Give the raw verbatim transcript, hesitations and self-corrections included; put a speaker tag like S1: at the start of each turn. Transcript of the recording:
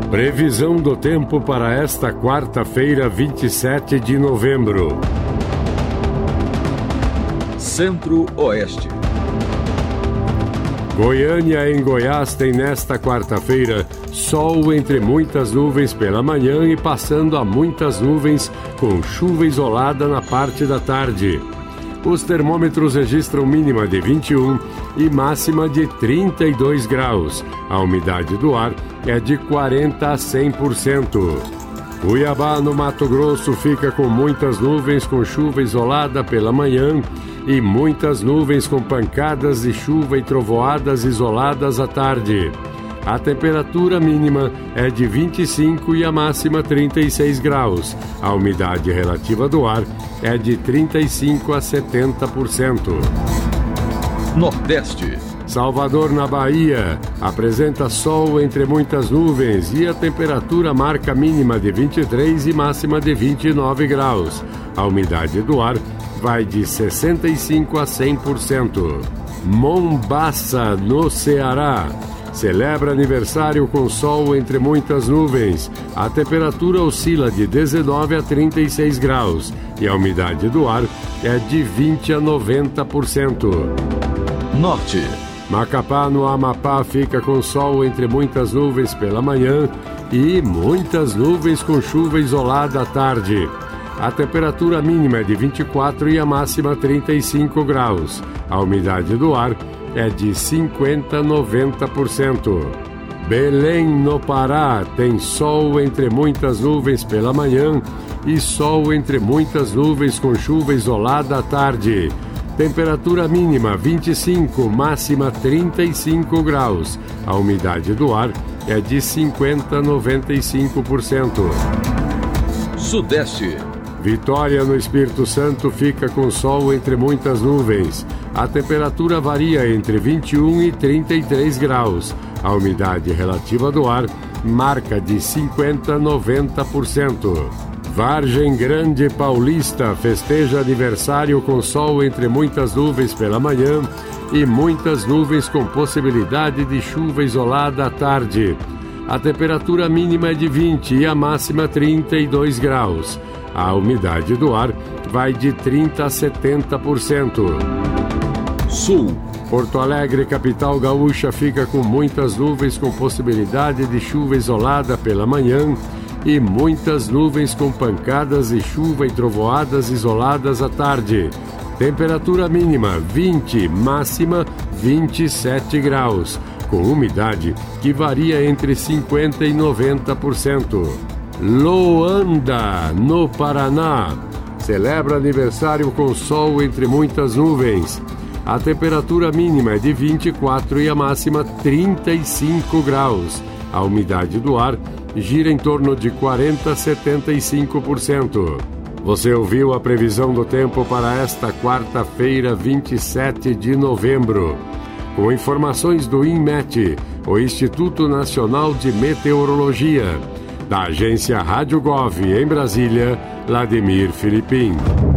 S1: Previsão do tempo para esta quarta-feira, vinte e sete de novembro.
S2: Centro-Oeste.
S1: Goiânia, em Goiás, tem nesta quarta-feira sol entre muitas nuvens pela manhã e passando a muitas nuvens com chuva isolada na parte da tarde. Os termômetros registram mínima de vinte e um e máxima de trinta e dois graus. A umidade do ar é de quarenta a cem por cento. Cuiabá, no Mato Grosso, fica com muitas nuvens com chuva isolada pela manhã e muitas nuvens com pancadas de chuva e trovoadas isoladas à tarde. A temperatura mínima é de vinte e cinco e a máxima trinta e seis graus. A umidade relativa do ar é de trinta e cinco a setenta por cento.
S2: Nordeste.
S1: Salvador, na Bahia, apresenta sol entre muitas nuvens e a temperatura marca mínima de vinte e três e máxima de vinte e nove graus. A umidade do ar vai de sessenta e cinco a cem por cento. Mombaça, no Ceará, celebra aniversário com sol entre muitas nuvens. A temperatura oscila de dezenove a trinta e seis graus e a umidade do ar é de vinte a noventa por cento.
S2: Norte.
S1: Macapá, no Amapá, fica com sol entre muitas nuvens pela manhã e muitas nuvens com chuva isolada à tarde. A temperatura mínima é de vinte e quatro e a máxima trinta e cinco graus. A umidade do ar é de cinquenta a noventa por cento. Belém, no Pará, tem sol entre muitas nuvens pela manhã e sol entre muitas nuvens com chuva isolada à tarde. Temperatura mínima vinte e cinco, máxima trinta e cinco graus. A umidade do ar é de cinquenta a noventa e cinco por cento.
S2: Sudeste.
S1: Vitória, no Espírito Santo, fica com sol entre muitas nuvens. A temperatura varia entre vinte e um e trinta e três graus. A umidade relativa do ar marca de cinquenta a noventa por cento. Vargem Grande Paulista festeja aniversário com sol entre muitas nuvens pela manhã e muitas nuvens com possibilidade de chuva isolada à tarde. A temperatura mínima é de vinte e a máxima trinta e dois graus. A umidade do ar vai de trinta a setenta por cento.
S2: Sul.
S1: Porto Alegre, capital gaúcha, fica com muitas nuvens com possibilidade de chuva isolada pela manhã e muitas nuvens com pancadas de chuva e trovoadas isoladas à tarde. Temperatura mínima vinte, máxima vinte e sete graus, com umidade que varia entre cinquenta e noventa por cento. Loanda, no Paraná, celebra aniversário com sol entre muitas nuvens. A temperatura mínima é de vinte e quatro e a máxima trinta e cinco graus. A umidade do ar gira em torno de quarenta a setenta e cinco por cento. Você ouviu a previsão do tempo para esta quarta-feira, vinte e sete de novembro. Com informações do INMET, o Instituto Nacional de Meteorologia. Da agência Rádio Gov, em Brasília, Vladimir Filipim.